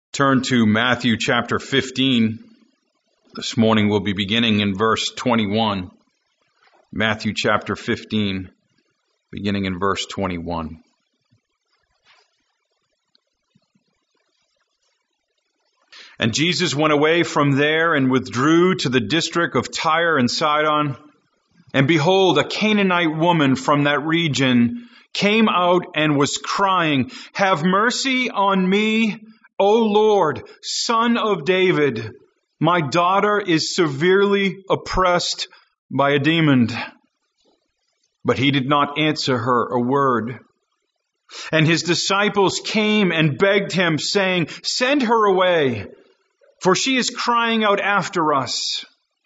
Turn to Matthew chapter 15. This morning we'll be beginning in verse 21. Matthew chapter 15, beginning in verse 21. And Jesus went away from there and withdrew to the district of Tyre and Sidon. And behold, a Canaanite woman from that region came out and was crying, "Have mercy on me, O Lord, Son of David. My daughter is severely oppressed by a demon." But he did not answer her a word. And his disciples came and begged him, saying, "Send her away, for she is crying out after us."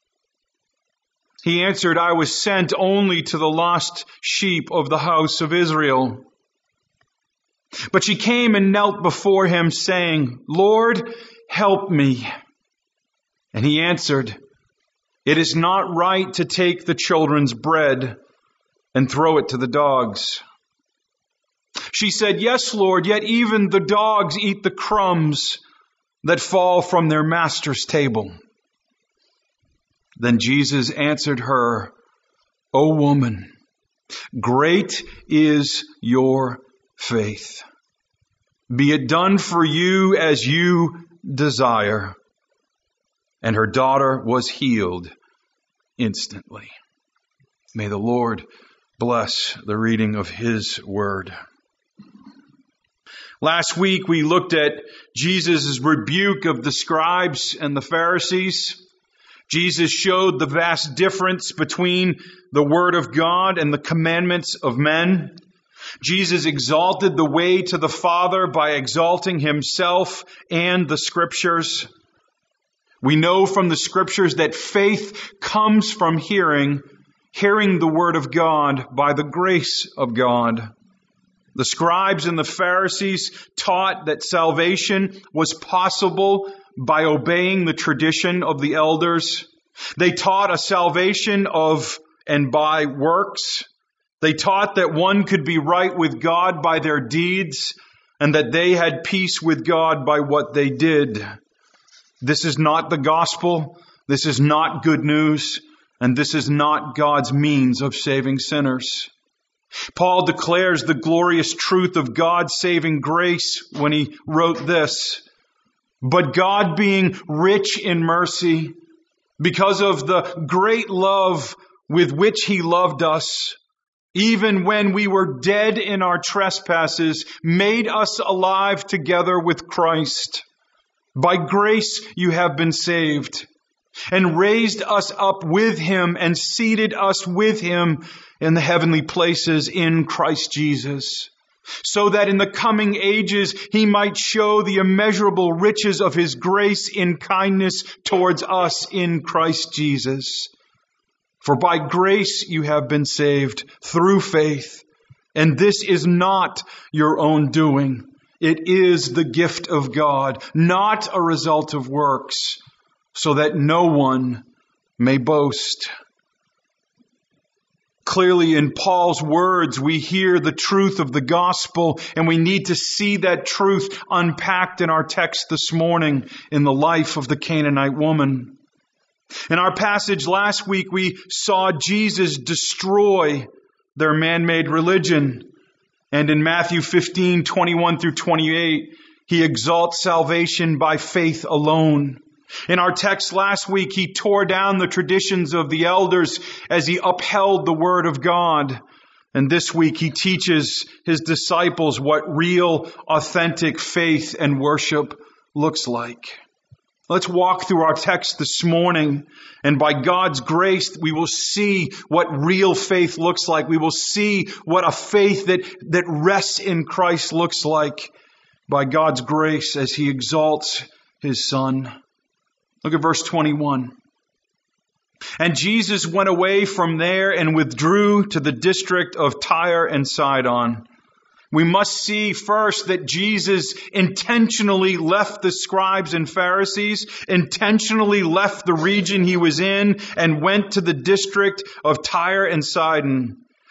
He answered, "I was sent only to the lost sheep of the house of Israel." But she came and knelt before him, saying, "Lord, help me." And he answered, "It is not right to take the children's bread and throw it to the dogs." She said, "Yes, Lord, yet even the dogs eat the crumbs that fall from their master's table." Then Jesus answered her, "O woman, great is your faith. Be it done for you as you desire." And her daughter was healed instantly. May the Lord bless the reading of His word. Last week we looked at Jesus' rebuke of the scribes and the Pharisees. Jesus showed the vast difference between the Word of God and the commandments of men. Jesus exalted the way to the Father by exalting Himself and the Scriptures. We know from the Scriptures that faith comes from hearing the Word of God by the grace of God. The scribes and the Pharisees taught that salvation was possible by obeying the tradition of the elders. They taught a salvation of and by works. They taught that one could be right with God by their deeds and that they had peace with God by what they did. This is not the gospel. This is not good news. And this is not God's means of saving sinners. Paul declares the glorious truth of God's saving grace when he wrote this: "But God, being rich in mercy, because of the great love with which He loved us, even when we were dead in our trespasses, made us alive together with Christ. By grace you have been saved, and raised us up with Him and seated us with Him in the heavenly places in Christ Jesus, so that in the coming ages He might show the immeasurable riches of His grace in kindness towards us in Christ Jesus. For by grace you have been saved through faith, and this is not your own doing. It is the gift of God, not a result of works, so that no one may boast." Clearly in Paul's words, we hear the truth of the gospel, and we need to see that truth unpacked in our text this morning in the life of the Canaanite woman. In our passage last week, we saw Jesus destroy their man-made religion. And in Matthew 15, 21 through 28, He exalts salvation by faith alone. In our text last week, He tore down the traditions of the elders as He upheld the Word of God. And this week, He teaches His disciples what real, authentic faith and worship looks like. Let's walk through our text this morning, and by God's grace, we will see what real faith looks like. We will see what a faith that rests in Christ looks like by God's grace as He exalts His Son. Look at verse 21. "And Jesus went away from there and withdrew to the district of Tyre and Sidon." We must see first that Jesus intentionally left the scribes and Pharisees, intentionally left the region He was in, and went to the district of Tyre and Sidon.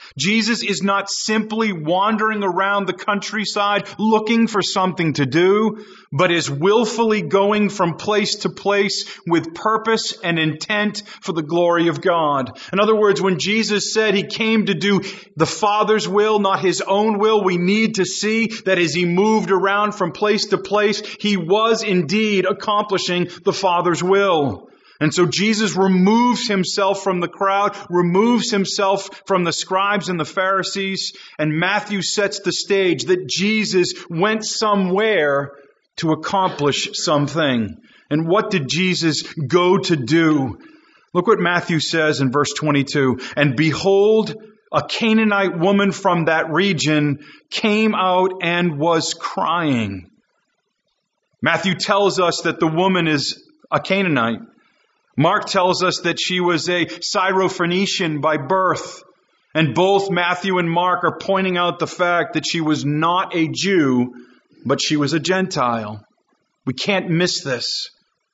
Jesus is not simply wandering around the countryside looking for something to do, but is willfully going from place to place with purpose and intent for the glory of God. In other words, when Jesus said he came to do the Father's will, not his own will, we need to see that as he moved around from place to place, he was indeed accomplishing the Father's will. And so Jesus removes himself from the crowd, removes himself from the scribes and the Pharisees, and Matthew sets the stage that Jesus went somewhere to accomplish something. And what did Jesus go to do? Look what Matthew says in verse 22. And behold, a Canaanite woman from that region came out and was crying. Matthew tells us that the woman is a Canaanite. Mark tells us that she was a Syrophoenician by birth. And both Matthew and Mark are pointing out the fact that she was not a Jew, but she was a Gentile. We can't miss this.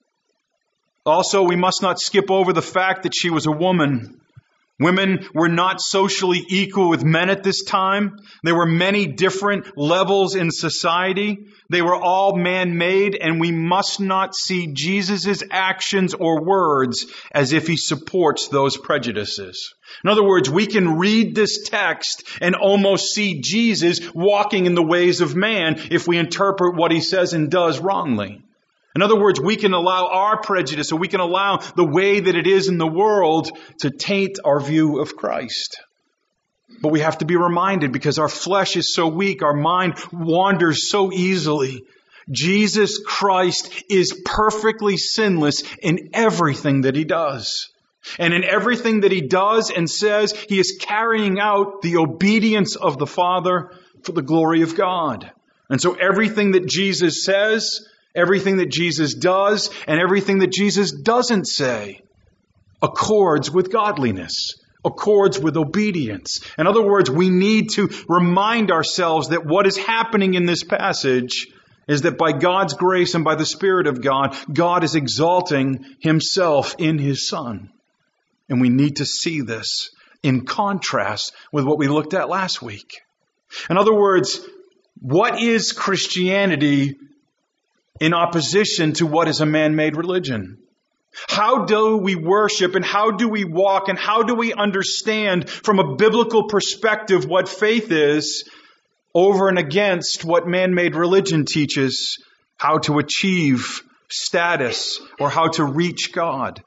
Also, we must not skip over the fact that she was a woman. Women were not socially equal with men at this time. There were many different levels in society. They were all man-made, and we must not see Jesus' actions or words as if he supports those prejudices. In other words, we can read this text and almost see Jesus walking in the ways of man if we interpret what he says and does wrongly. In other words, we can allow our prejudice, or we can allow the way that it is in the world to taint our view of Christ. But we have to be reminded, because our flesh is so weak, our mind wanders so easily. Jesus Christ is perfectly sinless in everything that he does. And in everything that he does and says, he is carrying out the obedience of the Father for the glory of God. And so everything that Jesus says, everything that Jesus does, and everything that Jesus doesn't say accords with godliness, accords with obedience. In other words, we need to remind ourselves that what is happening in this passage is that by God's grace and by the Spirit of God, God is exalting himself in his Son. And we need to see this in contrast with what we looked at last week. In other words, what is Christianity in opposition to what is a man-made religion? How do we worship, and how do we walk, and how do we understand from a biblical perspective what faith is over and against what man-made religion teaches how to achieve status or how to reach God?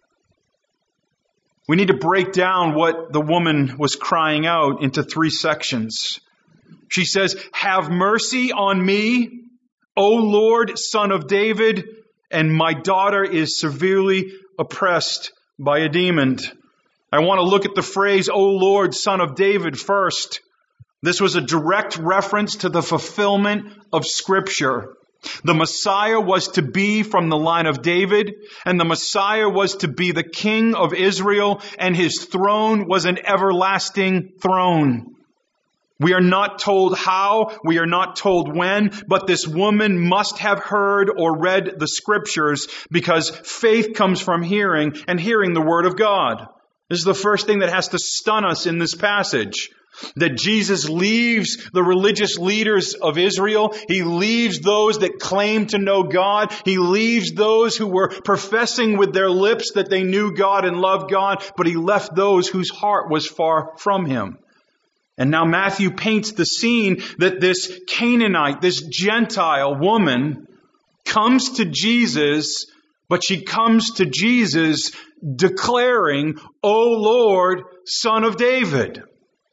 We need to break down what the woman was crying out into 3 sections. She says, "Have mercy on me, O Lord, Son of David, and my daughter is severely oppressed by a demon." I want to look at the phrase, "O Lord, Son of David," first. This was a direct reference to the fulfillment of Scripture. The Messiah was to be from the line of David, and the Messiah was to be the King of Israel, and his throne was an everlasting throne. We are not told how, we are not told when, but this woman must have heard or read the Scriptures, because faith comes from hearing, and hearing the Word of God. This is the first thing that has to stun us in this passage. That Jesus leaves the religious leaders of Israel. He leaves those that claim to know God. He leaves those who were professing with their lips that they knew God and loved God, but he left those whose heart was far from him. And now Matthew paints the scene that this Canaanite, this Gentile woman, comes to Jesus, but she comes to Jesus declaring, "O Lord, Son of David."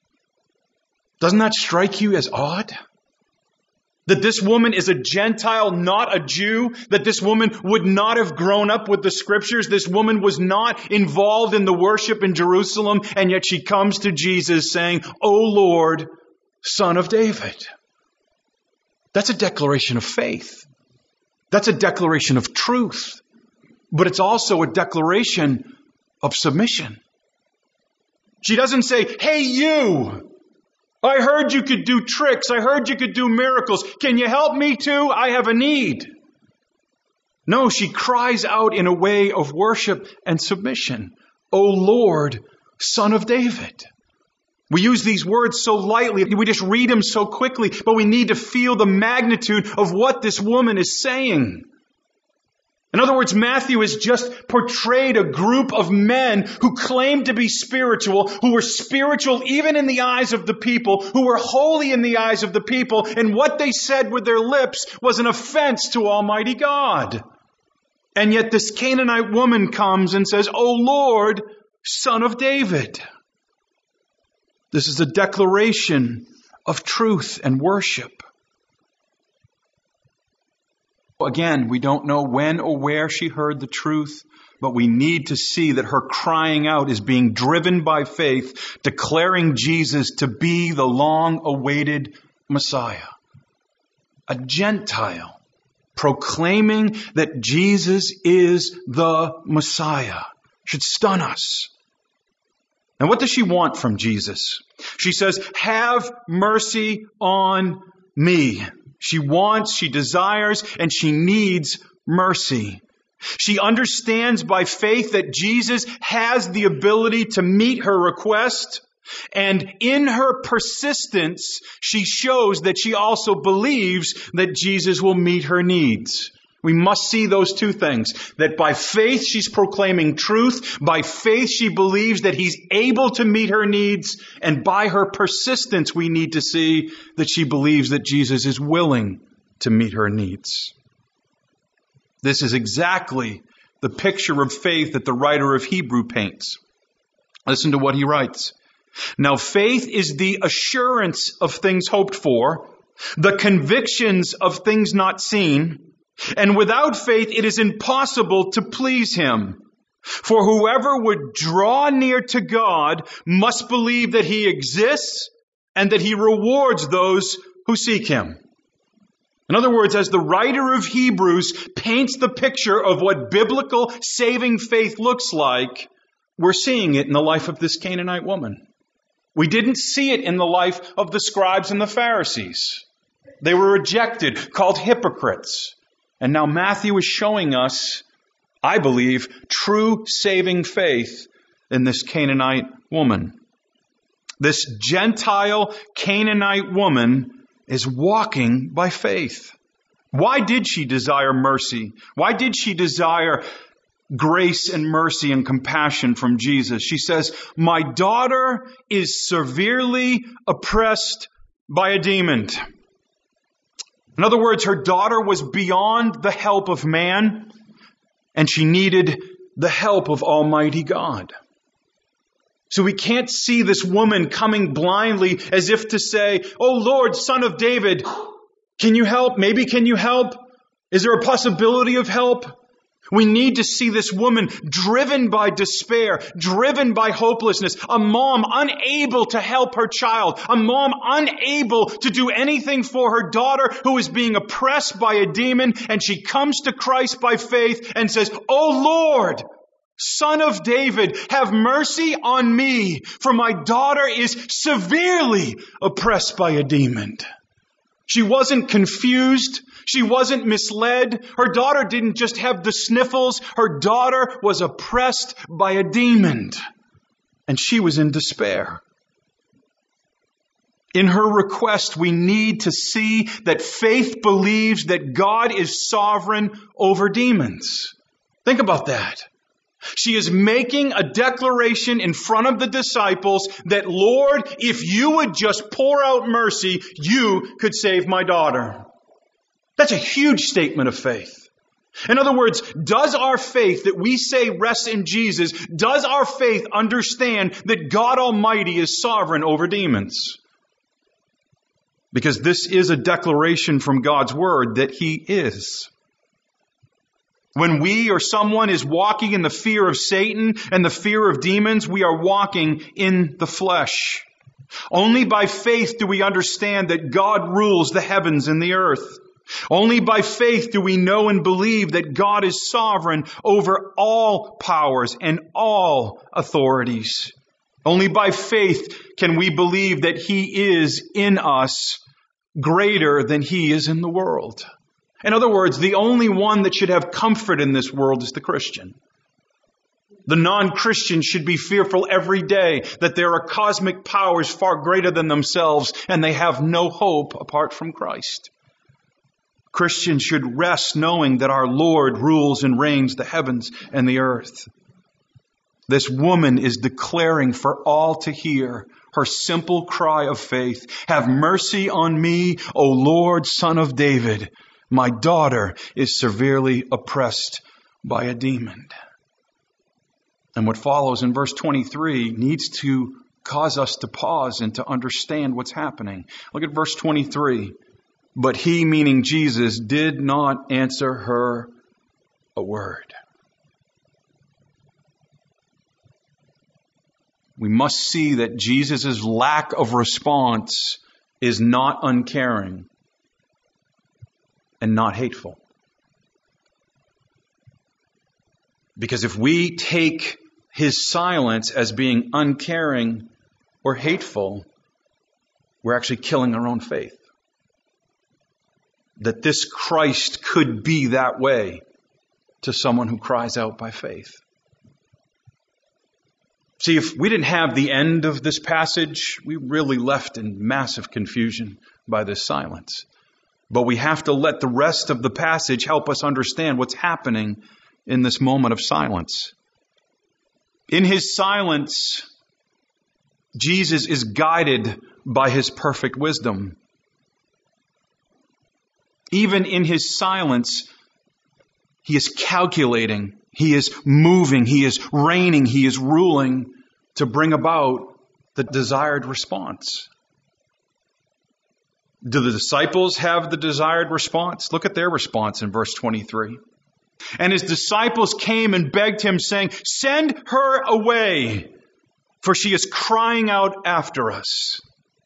Doesn't that strike you as odd? That this woman is a Gentile, not a Jew. That this woman would not have grown up with the Scriptures. This woman was not involved in the worship in Jerusalem. And yet she comes to Jesus saying, "O Lord, Son of David." That's a declaration of faith. That's a declaration of truth. But it's also a declaration of submission. She doesn't say, "Hey, you! I heard you could do tricks. I heard you could do miracles. Can you help me too? I have a need." No, she cries out in a way of worship and submission. "O Lord, Son of David." We use these words so lightly. We just read them so quickly, but we need to feel the magnitude of what this woman is saying. In other words, Matthew has just portrayed a group of men who claimed to be spiritual, who were spiritual even in the eyes of the people, who were holy in the eyes of the people, and what they said with their lips was an offense to Almighty God. And yet this Canaanite woman comes and says, "O Lord, Son of David." This is a declaration of truth and worship. Again, we don't know when or where she heard the truth, but we need to see that her crying out is being driven by faith, declaring Jesus to be the long-awaited Messiah. A Gentile proclaiming that Jesus is the Messiah should stun us. And what does she want from Jesus? She says, "Have mercy on me." She wants, she desires, and she needs mercy. She understands by faith that Jesus has the ability to meet her request. And in her persistence, she shows that she also believes that Jesus will meet her needs. We must see those two things. That by faith she's proclaiming truth. By faith she believes that He's able to meet her needs. And by her persistence we need to see that she believes that Jesus is willing to meet her needs. This is exactly the picture of faith that the writer of Hebrew paints. Listen to what he writes. "Now faith is the assurance of things hoped for, the convictions of things not seen. And without faith, it is impossible to please Him. For whoever would draw near to God must believe that He exists and that He rewards those who seek Him." In other words, as the writer of Hebrews paints the picture of what biblical saving faith looks like, we're seeing it in the life of this Canaanite woman. We didn't see it in the life of the scribes and the Pharisees. They were rejected, called hypocrites. And now Matthew is showing us, I believe, true saving faith in this Canaanite woman. This Gentile Canaanite woman is walking by faith. Why did she desire mercy? Why did she desire grace and mercy and compassion from Jesus? She says, "My daughter is severely oppressed by a demon." In other words, her daughter was beyond the help of man, and she needed the help of Almighty God. So we can't see this woman coming blindly as if to say, "Oh Lord, Son of David, can you help? Maybe can you help? Is there a possibility of help?" We need to see this woman driven by despair, driven by hopelessness, a mom unable to help her child, a mom unable to do anything for her daughter who is being oppressed by a demon, and she comes to Christ by faith and says, "Oh Lord, Son of David, have mercy on me, for my daughter is severely oppressed by a demon." She wasn't confused. She wasn't misled. Her daughter didn't just have the sniffles. Her daughter was oppressed by a demon. And she was in despair. In her request, we need to see that faith believes that God is sovereign over demons. Think about that. She is making a declaration in front of the disciples that, "Lord, if you would just pour out mercy, you could save my daughter." That's a huge statement of faith. In other words, does our faith that we say rests in Jesus, does our faith understand that God Almighty is sovereign over demons? Because this is a declaration from God's Word that He is. When we or someone is walking in the fear of Satan and the fear of demons, we are walking in the flesh. Only by faith do we understand that God rules the heavens and the earth. Only by faith do we know and believe that God is sovereign over all powers and all authorities. Only by faith can we believe that He is in us greater than He is in the world. In other words, the only one that should have comfort in this world is the Christian. The non-Christian should be fearful every day that there are cosmic powers far greater than themselves and they have no hope apart from Christ. Christians should rest knowing that our Lord rules and reigns the heavens and the earth. This woman is declaring for all to hear her simple cry of faith. Have mercy on me, O Lord, Son of David. My daughter is severely oppressed by a demon. And what follows in verse 23 needs to cause us to pause and to understand what's happening. Look at verse 23. But he, meaning Jesus, did not answer her a word. We must see that Jesus' lack of response is not uncaring and not hateful. Because if we take his silence as being uncaring or hateful, we're actually killing our own faith. That this Christ could be that way to someone who cries out by faith. See, if we didn't have the end of this passage, we really left in massive confusion by this silence. But we have to let the rest of the passage help us understand what's happening in this moment of silence. In his silence, Jesus is guided by his perfect wisdom. Even in his silence, he is calculating, he is moving, he is reigning, he is ruling to bring about the desired response. Do the disciples have the desired response? Look at their response in verse 23. And his disciples came and begged him, saying, "Send her away, for she is crying out after us."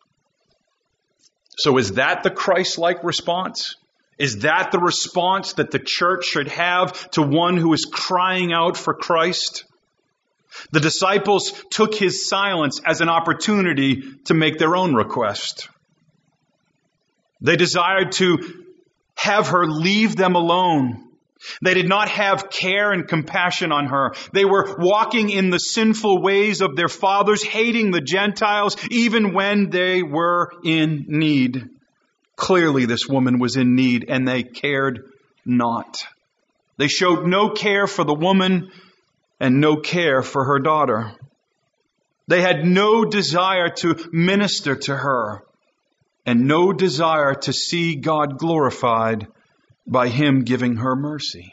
So is that the Christ-like response? Is that the response that the church should have to one who is crying out for Christ? The disciples took his silence as an opportunity to make their own request. They desired to have her leave them alone. They did not have care and compassion on her. They were walking in the sinful ways of their fathers, hating the Gentiles, even when they were in need. Clearly, this woman was in need, and they cared not. They showed no care for the woman and no care for her daughter. They had no desire to minister to her and no desire to see God glorified by him giving her mercy.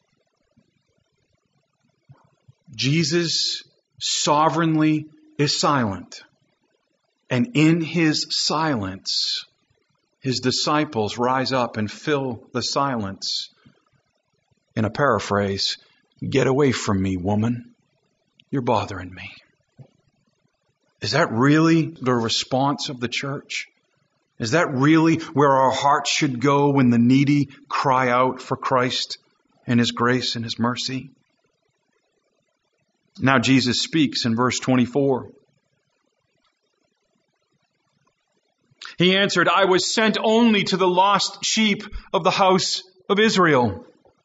Jesus sovereignly is silent, and in his silence, his disciples rise up and fill the silence. In a paraphrase, "Get away from me, woman. You're bothering me." Is that really the response of the church? Is that really where our hearts should go when the needy cry out for Christ and his grace and his mercy? Now Jesus speaks in verse 24. He answered, "I was sent only to the lost sheep of the house of Israel."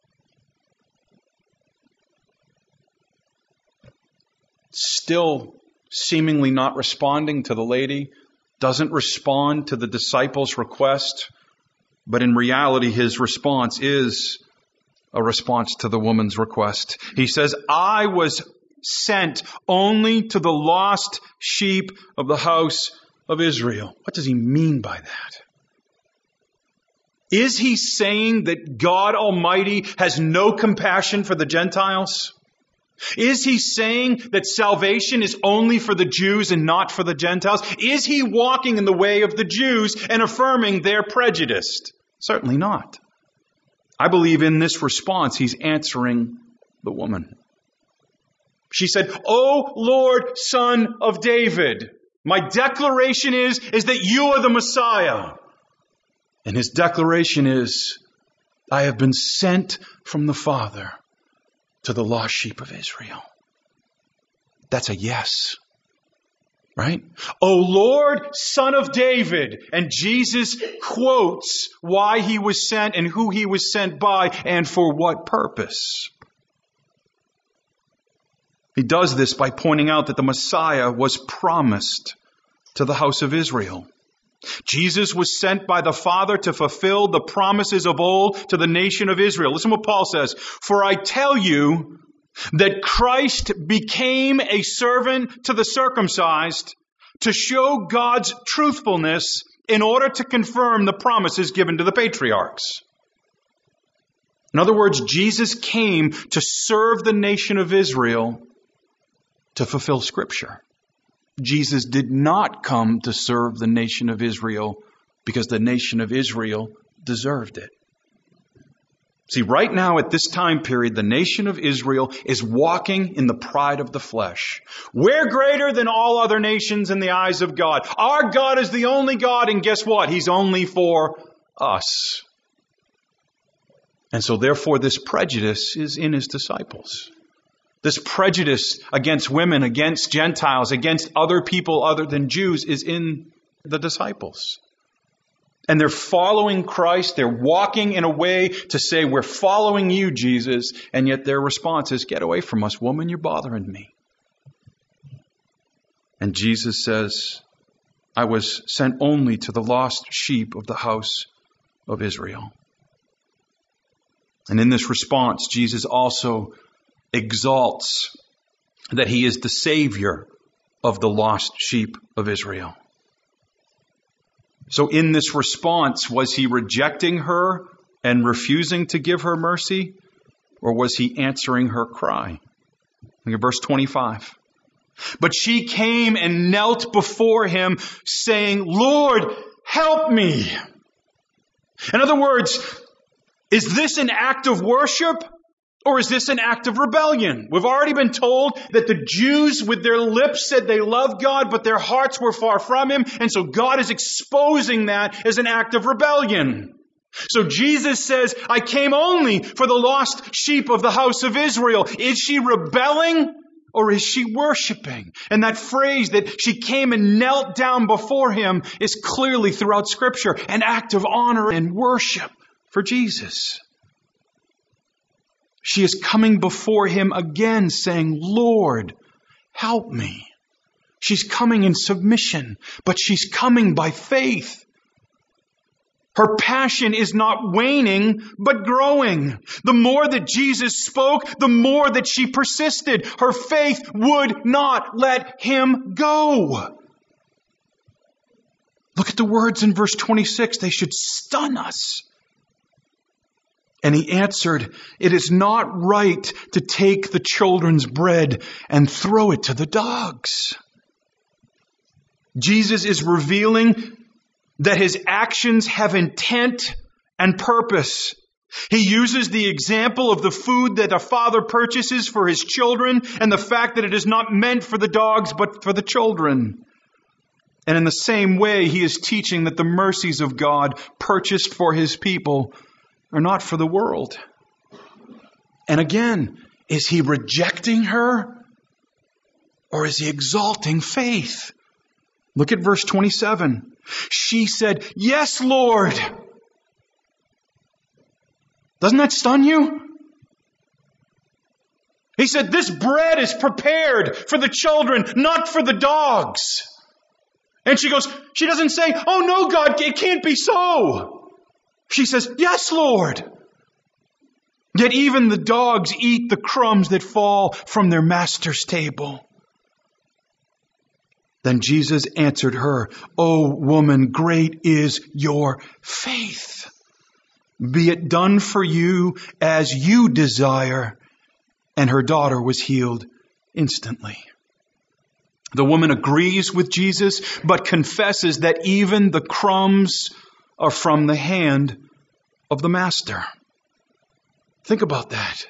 Still seemingly not responding to the lady, doesn't respond to the disciples' request, but in reality his response is a response to the woman's request. He says, "I was sent only to the lost sheep of the house of Israel." What does he mean by that? Is he saying that God Almighty has no compassion for the Gentiles? Is he saying that salvation is only for the Jews and not for the Gentiles? Is he walking in the way of the Jews and affirming they're prejudiced? Certainly not. I believe in this response he's answering the woman. She said, "O Lord, Son of David, my declaration is that you are the Messiah." And his declaration is, "I have been sent from the Father to the lost sheep of Israel." That's a yes, right? "O Lord, Son of David." And Jesus quotes why he was sent and who he was sent by and for what purpose. He does this by pointing out that the Messiah was promised to the house of Israel. Jesus was sent by the Father to fulfill the promises of old to the nation of Israel. Listen to what Paul says. For I tell you that Christ became a servant to the circumcised to show God's truthfulness in order to confirm the promises given to the patriarchs. In other words, Jesus came to serve the nation of Israel to fulfill Scripture. Jesus did not come to serve the nation of Israel because the nation of Israel deserved it. See, right now at this time period, the nation of Israel is walking in the pride of the flesh. We're greater than all other nations in the eyes of God. Our God is the only God, and guess what? He's only for us. And so therefore this prejudice is in His disciples. This prejudice against women, against Gentiles, against other people other than Jews is in the disciples. And they're following Christ. They're walking in a way to say, we're following you, Jesus. And yet their response is, get away from us, woman, you're bothering me. And Jesus says, I was sent only to the lost sheep of the house of Israel. And in this response, Jesus also exalts that He is the Savior of the lost sheep of Israel. So in this response, was He rejecting her and refusing to give her mercy? Or was He answering her cry? Look at verse 25. But she came and knelt before Him, saying, Lord, help me. In other words, is this an act of worship? Or is this an act of rebellion? We've already been told that the Jews with their lips said they loved God, but their hearts were far from Him. And so God is exposing that as an act of rebellion. So Jesus says, I came only for the lost sheep of the house of Israel. Is she rebelling or is she worshiping? And that phrase that she came and knelt down before Him is clearly throughout Scripture an act of honor and worship for Jesus. She is coming before Him again saying, Lord, help me. She's coming in submission, but she's coming by faith. Her passion is not waning, but growing. The more that Jesus spoke, the more that she persisted. Her faith would not let Him go. Look at the words in verse 26. They should stun us. And He answered, it is not right to take the children's bread and throw it to the dogs. Jesus is revealing that His actions have intent and purpose. He uses the example of the food that a father purchases for his children and the fact that it is not meant for the dogs but for the children. And in the same way, He is teaching that the mercies of God purchased for His people are not for the world. And again, is He rejecting her or is He exalting faith? Look at verse 27. She said, yes, Lord. Doesn't that stun you? He said, this bread is prepared for the children, not for the dogs. And she doesn't say, oh no, God, it can't be so. She says, yes, Lord. Yet even the dogs eat the crumbs that fall from their master's table. Then Jesus answered her, O woman, great is your faith. Be it done for you as you desire. And her daughter was healed instantly. The woman agrees with Jesus, but confesses that even the crumbs are from the hand of the master. Think about that.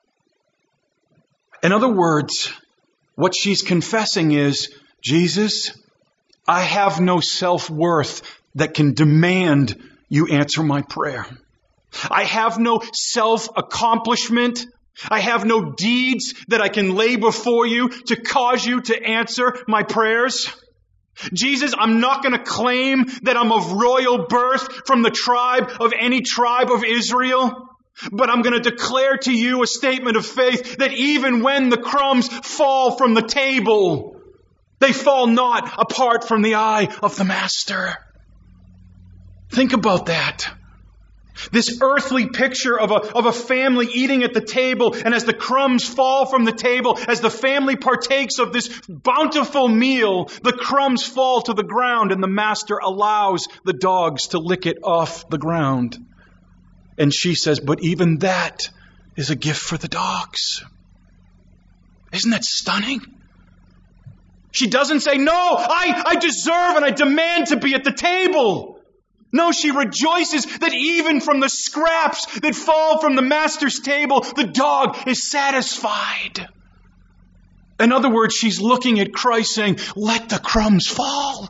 In other words, what she's confessing is, Jesus, I have no self-worth that can demand you answer my prayer. I have no self-accomplishment. I have no deeds that I can lay before you to cause you to answer my prayers. Jesus, I'm not going to claim that I'm of royal birth from the tribe of any tribe of Israel. But I'm going to declare to you a statement of faith that even when the crumbs fall from the table, they fall not apart from the eye of the Master. Think about that. This earthly picture of a family eating at the table, and as the crumbs fall from the table, as the family partakes of this bountiful meal, the crumbs fall to the ground and the Master allows the dogs to lick it off the ground. And she says, but even that is a gift for the dogs. Isn't that stunning? She doesn't say, no, I deserve and I demand to be at the table. No, she rejoices that even from the scraps that fall from the Master's table, the dog is satisfied. In other words, she's looking at Christ saying, let the crumbs fall.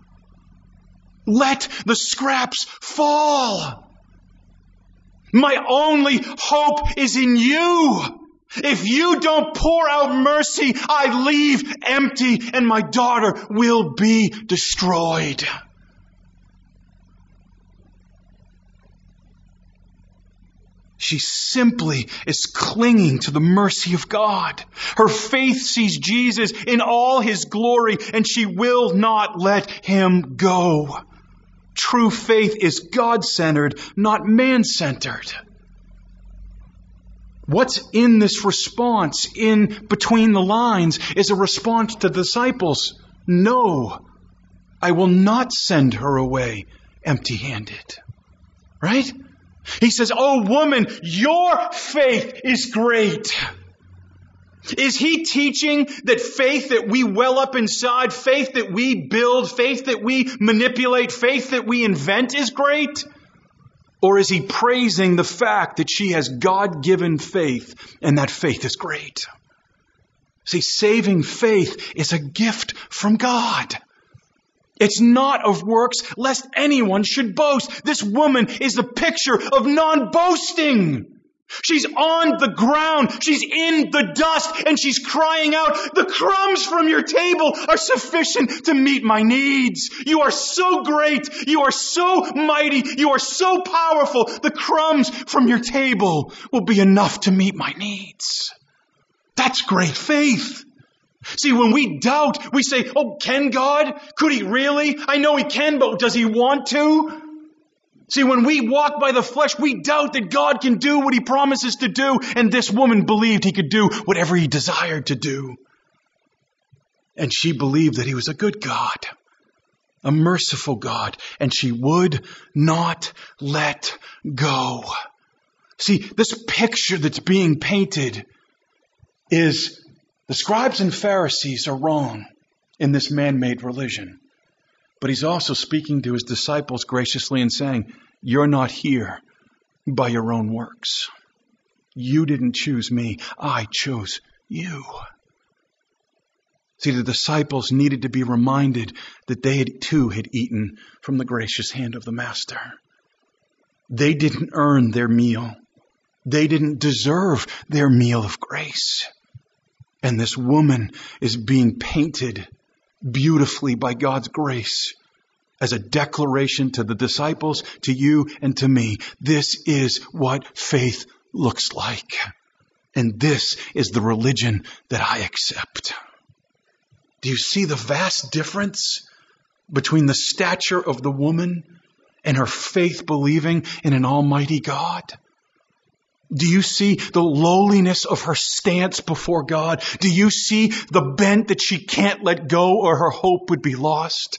Let the scraps fall. My only hope is in you. If you don't pour out mercy, I leave empty and my daughter will be destroyed. She simply is clinging to the mercy of God. Her faith sees Jesus in all His glory, and she will not let Him go. True faith is God-centered, not man-centered. What's in this response, in between the lines, is a response to the disciples. No, I will not send her away empty-handed. Right? He says, oh woman, your faith is great. Is He teaching that faith that we well up inside, faith that we build, faith that we manipulate, faith that we invent is great? Or is He praising the fact that she has God-given faith and that faith is great? See, saving faith is a gift from God. It's not of works, lest anyone should boast. This woman is the picture of non-boasting. She's on the ground. She's in the dust and she's crying out, the crumbs from your table are sufficient to meet my needs. You are so great. You are so mighty. You are so powerful. The crumbs from your table will be enough to meet my needs. That's great faith. See, when we doubt, we say, oh, can God? Could He really? I know He can, but does He want to? See, when we walk by the flesh, we doubt that God can do what He promises to do. And this woman believed He could do whatever He desired to do. And she believed that He was a good God, a merciful God, and she would not let go. See, this picture that's being painted is the scribes and Pharisees are wrong in this man-made religion. But He's also speaking to His disciples graciously and saying, you're not here by your own works. You didn't choose me. I chose you. See, the disciples needed to be reminded that they too had eaten from the gracious hand of the Master. They didn't earn their meal. They didn't deserve their meal of grace. And this woman is being painted beautifully by God's grace as a declaration to the disciples, to you and to me. This is what faith looks like. And this is the religion that I accept. Do you see the vast difference between the stature of the woman and her faith believing in an almighty God? Do you see the lowliness of her stance before God? Do you see the bent that she can't let go or her hope would be lost?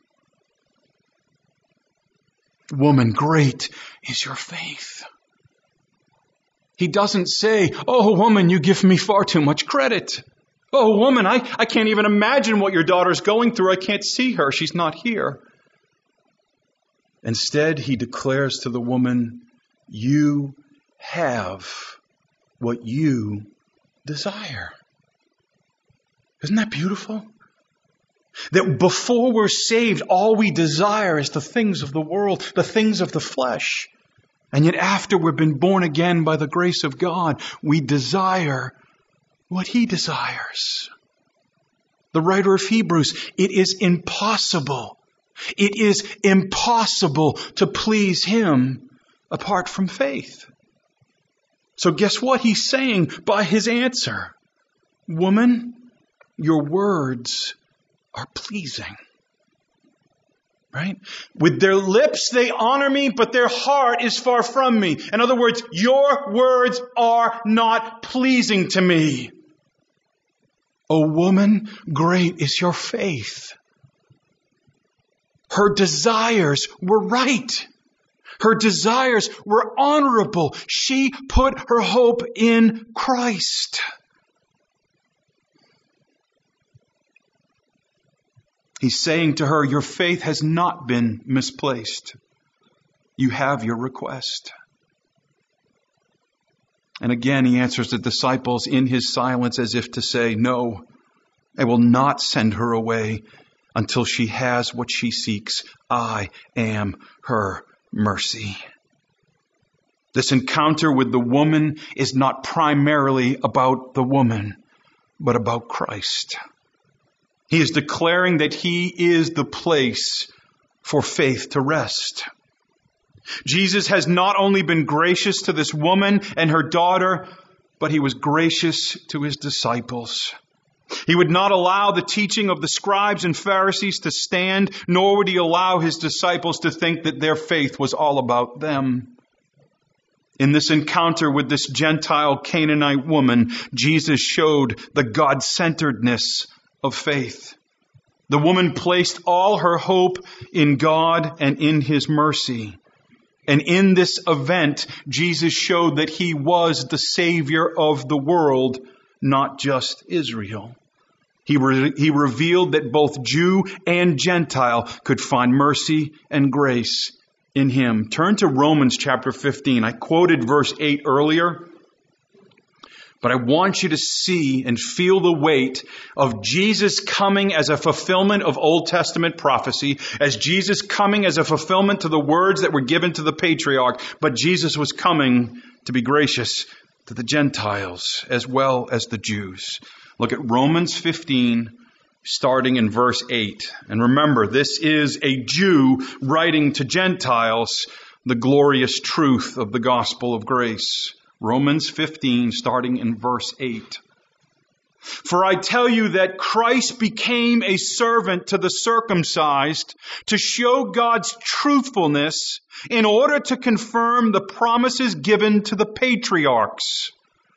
Woman, great is your faith. He doesn't say, oh, woman, you give me far too much credit. Oh, woman, I can't even imagine what your daughter's going through. I can't see her. She's not here. Instead, He declares to the woman, you have what you desire. Isn't that beautiful? That before we're saved, all we desire is the things of the world, the things of the flesh. And yet after we've been born again by the grace of God, we desire what He desires. The writer of Hebrews, it is impossible. It is impossible to please Him apart from faith. So guess what he's saying by his answer? Woman, your words are pleasing. Right? With their lips they honor me, but their heart is far from me. In other words, your words are not pleasing to me. O woman, great is your faith. Her desires were right. Her desires were honorable. She put her hope in Christ. He's saying to her, your faith has not been misplaced. You have your request. And again, he answers the disciples in his silence as if to say, no, I will not send her away until she has what she seeks. I am her mercy. This encounter with the woman is not primarily about the woman, but about Christ. He is declaring that he is the place for faith to rest. Jesus has not only been gracious to this woman and her daughter, but he was gracious to his disciples. He would not allow the teaching of the scribes and Pharisees to stand, nor would he allow his disciples to think that their faith was all about them. In this encounter with this Gentile Canaanite woman, Jesus showed the God-centeredness of faith. The woman placed all her hope in God and in his mercy. And in this event, Jesus showed that he was the Savior of the world, not just Israel. He revealed that both Jew and Gentile could find mercy and grace in him. Turn to Romans chapter 15. I quoted verse 8 earlier, but I want you to see and feel the weight of Jesus coming as a fulfillment of Old Testament prophecy, as Jesus coming as a fulfillment to the words that were given to the patriarch, but Jesus was coming to be gracious to the Gentiles as well as the Jews. Look at Romans 15, starting in verse 8. And remember, this is a Jew writing to Gentiles the glorious truth of the gospel of grace. Romans 15, starting in verse 8. For I tell you that Christ became a servant to the circumcised to show God's truthfulness in order to confirm the promises given to the patriarchs,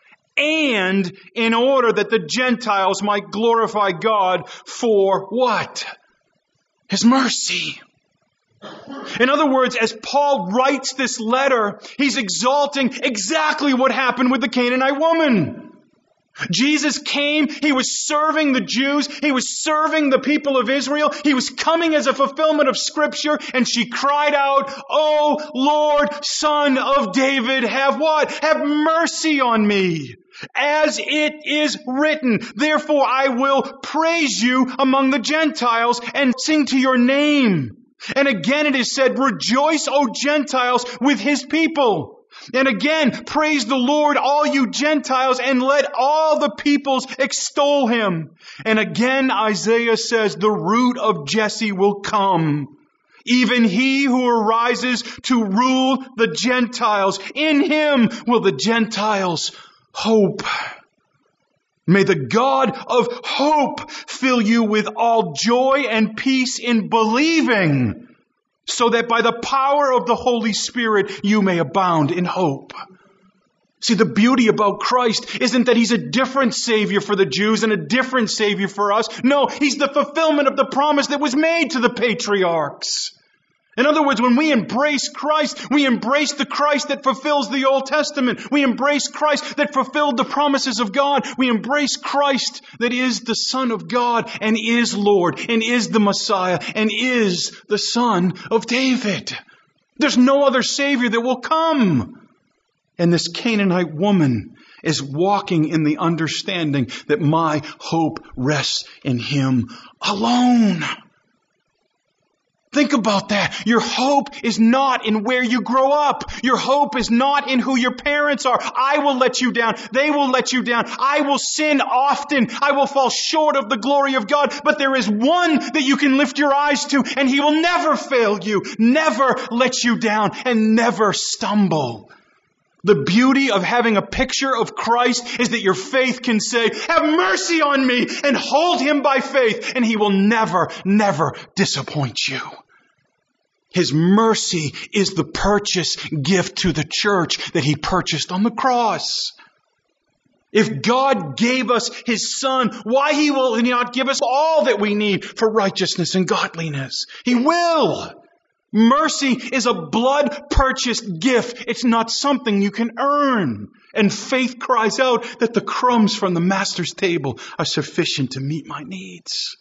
and in order that the Gentiles might glorify God for what? His mercy. In other words, as Paul writes this letter, he's exalting exactly what happened with the Canaanite woman. Jesus came, he was serving the Jews, he was serving the people of Israel, he was coming as a fulfillment of Scripture, and she cried out, "Oh Lord, Son of David, have what? Have mercy on me. As it is written, therefore I will praise you among the Gentiles and sing to your name." And again it is said, "Rejoice, O Gentiles, with his people." And again, "Praise the Lord, all you Gentiles, and let all the peoples extol him." And again, Isaiah says, "The root of Jesse will come, even he who arises to rule the Gentiles. In him will the Gentiles hope." May the God of hope fill you with all joy and peace in believing, so that by the power of the Holy Spirit you may abound in hope. See, the beauty about Christ isn't that he's a different Savior for the Jews and a different Savior for us. No, he's the fulfillment of the promise that was made to the patriarchs. In other words, when we embrace Christ, we embrace the Christ that fulfills the Old Testament. We embrace Christ that fulfilled the promises of God. We embrace Christ that is the Son of God and is Lord and is the Messiah and is the Son of David. There's no other Savior that will come. And this Canaanite woman is walking in the understanding that my hope rests in him alone. Think about that. Your hope is not in where you grow up. Your hope is not in who your parents are. I will let you down. They will let you down. I will sin often. I will fall short of the glory of God. But there is one that you can lift your eyes to, and he will never fail you, never let you down, and never stumble. The beauty of having a picture of Christ is that your faith can say, have mercy on me, and hold Him by faith, and He will never, never disappoint you. His mercy is the purchase gift to the church that He purchased on the cross. If God gave us His Son, why will He not give us all that we need for righteousness and godliness? He will. Mercy is a blood-purchased gift. It's not something you can earn. And faith cries out that the crumbs from the Master's table are sufficient to meet my needs.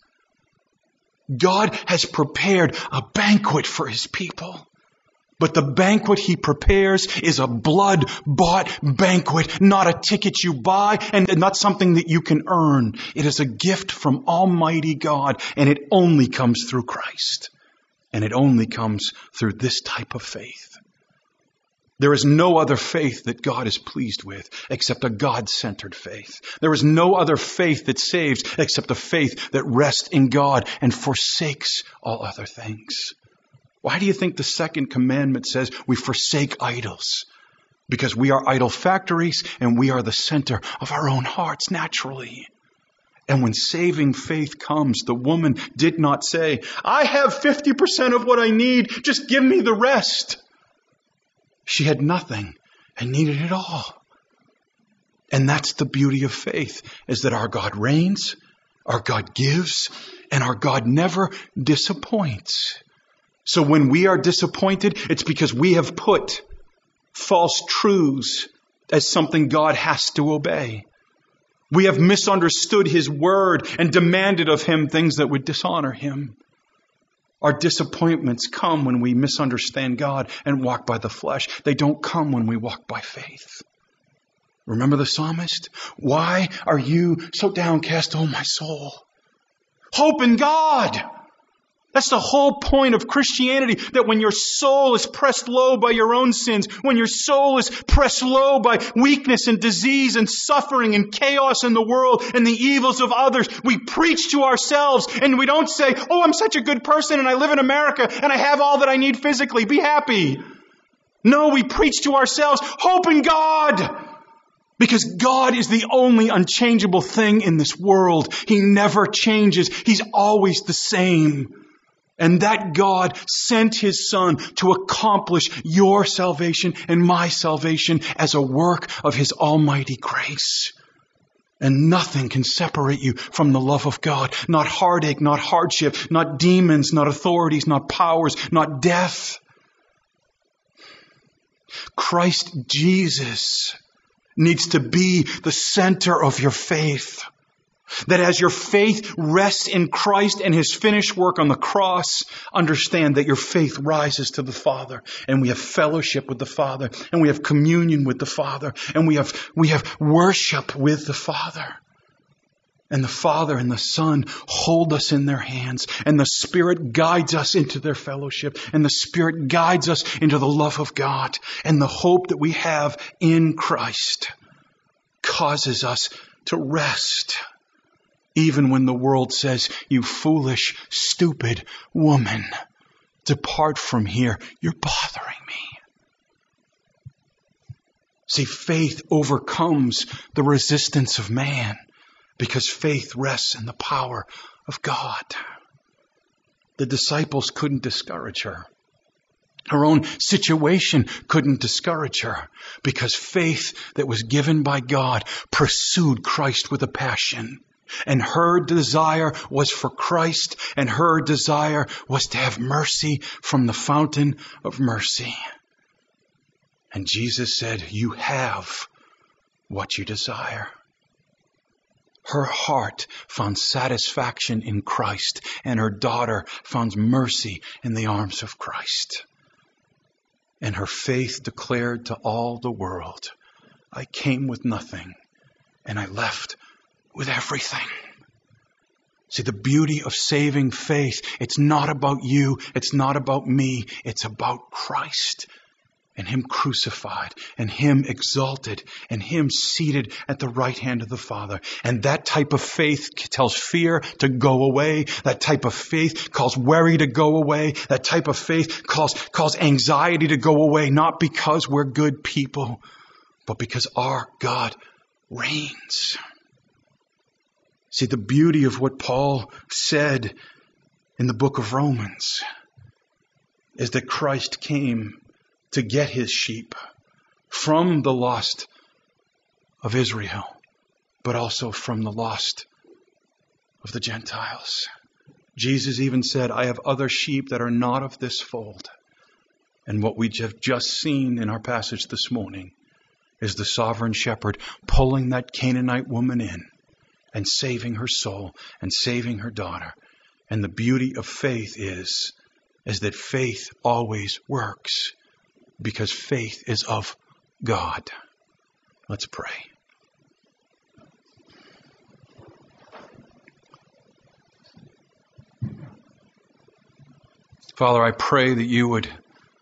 God has prepared a banquet for His people. But the banquet He prepares is a blood-bought banquet, not a ticket you buy and not something that you can earn. It is a gift from Almighty God, and it only comes through Christ. And it only comes through this type of faith. There is no other faith that God is pleased with except a God-centered faith. There is no other faith that saves except a faith that rests in God and forsakes all other things. Why do you think the second commandment says we forsake idols? Because we are idol factories and we are the center of our own hearts naturally. And when saving faith comes, the woman did not say, I have 50% of what I need, just give me the rest. She had nothing and needed it all. And that's the beauty of faith, is that our God reigns, our God gives, and our God never disappoints. So when we are disappointed, it's because we have put false truths as something God has to obey. We have misunderstood His word and demanded of Him things that would dishonor Him. Our disappointments come when we misunderstand God and walk by the flesh. They don't come when we walk by faith. Remember the psalmist? Why are you so downcast, O my soul? Hope in God. That's the whole point of Christianity, that when your soul is pressed low by your own sins, when your soul is pressed low by weakness and disease and suffering and chaos in the world and the evils of others, we preach to ourselves and we don't say, oh, I'm such a good person and I live in America and I have all that I need physically. Be happy. No, we preach to ourselves, hope in God. Because God is the only unchangeable thing in this world. He never changes. He's always the same. And that God sent His Son to accomplish your salvation and my salvation as a work of His almighty grace. And nothing can separate you from the love of God. Not heartache, not hardship, not demons, not authorities, not powers, not death. Christ Jesus needs to be the center of your faith. That as your faith rests in Christ and His finished work on the cross, understand that your faith rises to the Father, and we have fellowship with the Father, and we have communion with the Father, and we have worship with the Father. And the Father and the Son hold us in their hands, and the Spirit guides us into their fellowship, and the Spirit guides us into the love of God, and the hope that we have in Christ causes us to rest. Even when the world says, you foolish, stupid woman, depart from here, you're bothering me. See, faith overcomes the resistance of man because faith rests in the power of God. The disciples couldn't discourage her. Her own situation couldn't discourage her because faith that was given by God pursued Christ with a passion. And her desire was for Christ, and her desire was to have mercy from the fountain of mercy. And Jesus said, you have what you desire. Her heart found satisfaction in Christ, and her daughter found mercy in the arms of Christ. And her faith declared to all the world, I came with nothing, and I left with everything. See, the beauty of saving faith, it's not about you, it's not about me, it's about Christ and Him crucified and Him exalted and Him seated at the right hand of the Father. And that type of faith tells fear to go away. That type of faith calls worry to go away. That type of faith calls anxiety to go away, not because we're good people, but because our God reigns. See, the beauty of what Paul said in the book of Romans is that Christ came to get his sheep from the lost of Israel, but also from the lost of the Gentiles. Jesus even said, I have other sheep that are not of this fold. And what we have just seen in our passage this morning is the sovereign shepherd pulling that Canaanite woman in and saving her soul and saving her daughter. And the beauty of faith is that faith always works because faith is of God. Let's pray. Father, I pray that you would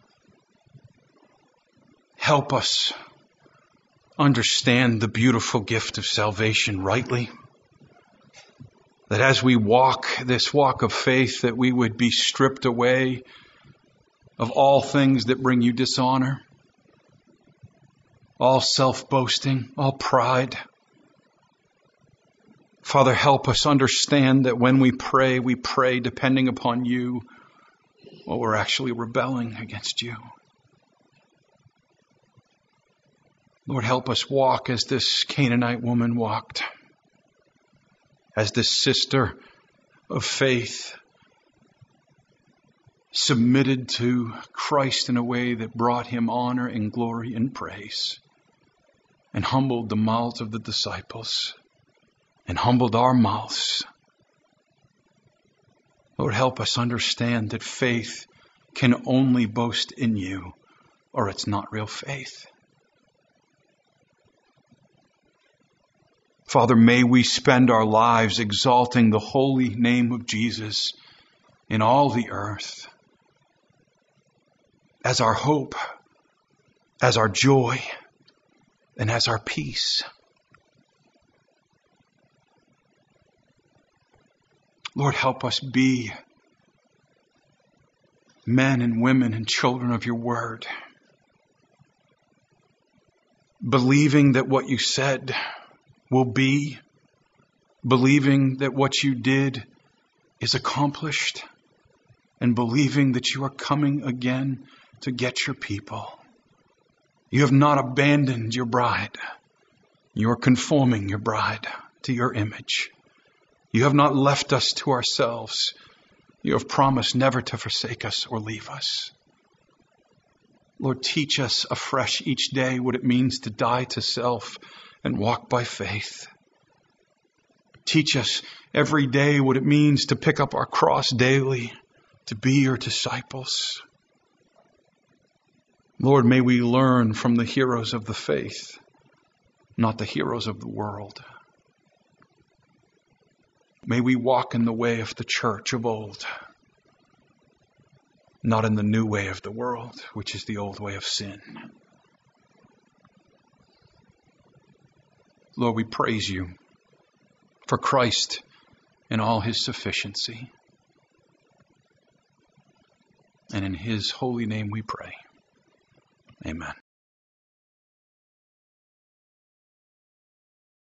help us understand the beautiful gift of salvation rightly. That as we walk this walk of faith, that we would be stripped away of all things that bring you dishonor, all self-boasting, all pride. Father, help us understand that when we pray depending upon you, well, we're actually rebelling against you. Lord, help us walk as this Canaanite woman walked, as this sister of faith submitted to Christ in a way that brought him honor and glory and praise, and humbled the mouths of the disciples, and humbled our mouths. Lord, help us understand that faith can only boast in you, or it's not real faith. Father, may we spend our lives exalting the holy name of Jesus in all the earth as our hope, as our joy, and as our peace. Lord, help us be men and women and children of your word, believing that what you said will be, believing that what you did is accomplished, and believing that you are coming again to get your people. You have not abandoned your bride. You are conforming your bride to your image. You have not left us to ourselves. You have promised never to forsake us or leave us. Lord, teach us afresh each day what it means to die to self and walk by faith. Teach us every day what it means to pick up our cross daily, to be your disciples. Lord, may we learn from the heroes of the faith, not the heroes of the world. May we walk in the way of the church of old, not in the new way of the world, which is the old way of sin. Lord, we praise you for Christ and all his sufficiency. And in his holy name we pray. Amen.